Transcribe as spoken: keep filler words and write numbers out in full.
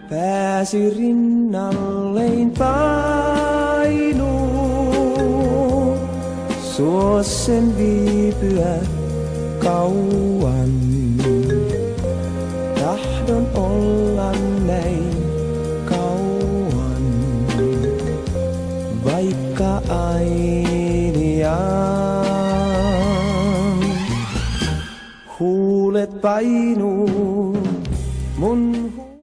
pääsi rinnallein painuu. Suossen viipyä kauan, tahdon olla näin kauan, vaikka ainiaan. Huulet painuu mun